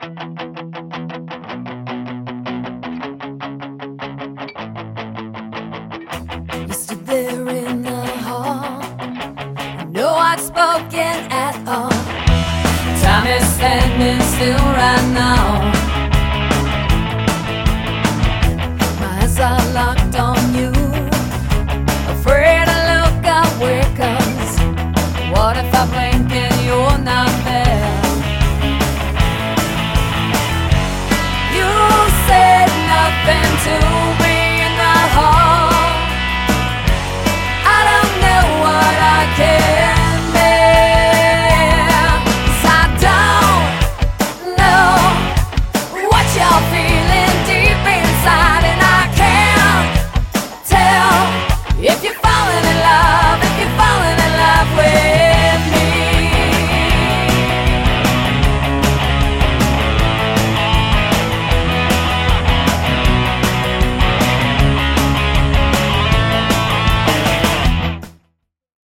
You stood there in the hall, no one spoken at all. Time is standing still right now.